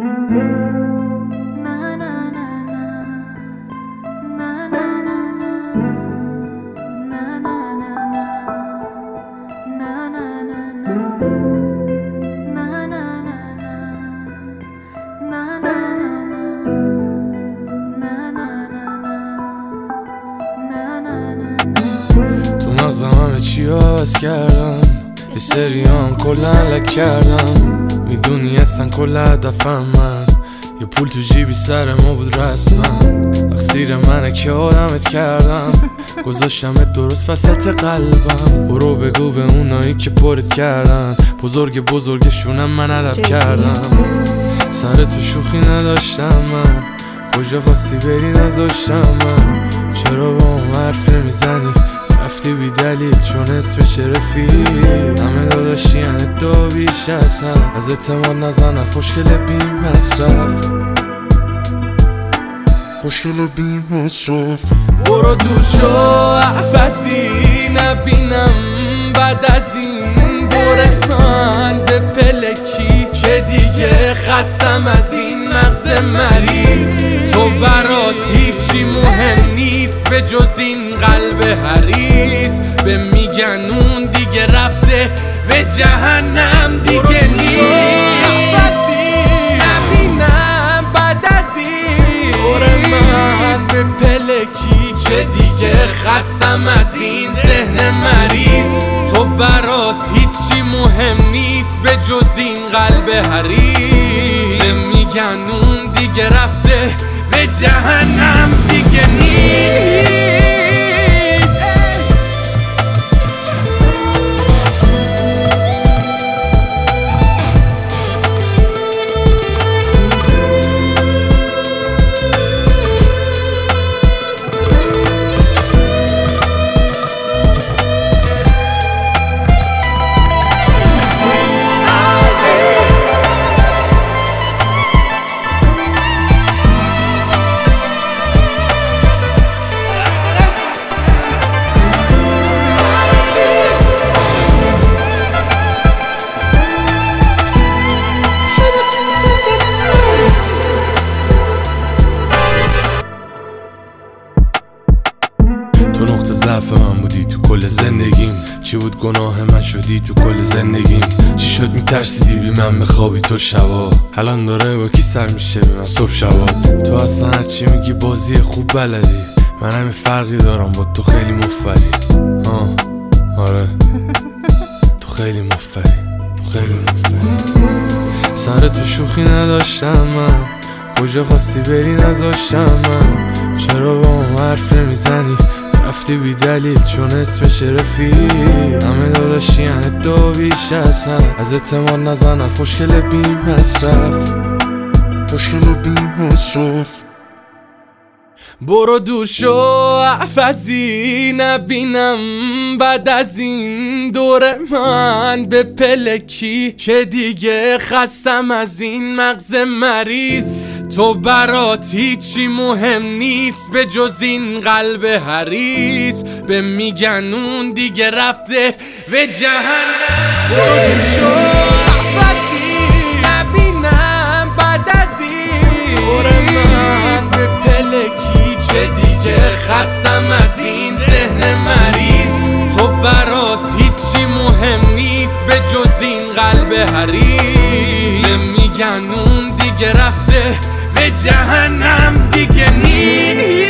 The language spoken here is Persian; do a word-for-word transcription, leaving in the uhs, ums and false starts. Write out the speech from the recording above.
تو مغزم همه چی عوض کردم، یه سری هم کلا لک کردم. میدونی اصلا کل هدفم من یه پول تو جیبی سر ما بود رسما. تقصیر منه که آدمت کردم، گذاشتمت درست وسط قلبم. برو بگو به اونایی که پرت کردن، بزرگ بزرگشونم من ادب کردم. سر تو شوخی نداشتم من، کجا خواستی بری نذاشتم من. چرا با اون حرف نمیزنی رفتی بی دلیل چون اسمش رفیق. همه داداشی هنه دو بیش از حد، از اعتماد نزنه خوشگل بی مصرف، خوشگل بی مصرف. برو دوشو عفصی نبینم بعد از این دوره من به پلکی که دیگه خستم از این مغز مریض. تو برات هیچی مهم نیست به جز این قلب حریص. به میگن اون دیگه رفته به جهنم دیگه نیست. نبینم بعد از این دوره من به پلکی که دیگه خستم از این ذهن مریض. تو برات هیچی مهم نیست به جز این قلب حریص. به میگن اون دیگه رفته به جهنم دیگه نیست. تو نقطه ضعف من بودی تو کل زندگیم، چی بود گناه من شدی تو کل زندگیم. چی شد میترسیدی بی من بخوابی تو شبا، الان داره با کی سر میشه بی من صبح شبات. تو اصلا هرچی میگی بازی خوب بلدی، من همین فرقی دارم با تو خیلی مفری. آه آره تو خیلی مفری، تو خیلی مفری. سر تو شوخی نداشتم من، کجا خواستی بری نذاشتم من. چرا با اون حرف نمیزنی رفتی بی دلیل چون اسمش رفیق. همه داداشی هنه دو بیش از حد، از اعتماد نزنه خوشگل بی مصرف، خوشگل بی مصرف. برو دوشو عفصی نبینم بعد از این دوره من به پلکی که دیگه خستم از این مغز مریض. تو برات هیچی مهم نیست به جز این قلب حریص. به میگن اون دیگه رفته به جهنم. برو دوشو عفصی نبینم بعد از این دوره من به پلکی که دیگه خستم از این ذهن مریض. تو برات هیچی مهم نیست به جز این قلب حریص. به میگن اون دیگه رفته به جهنم دیگه نیست.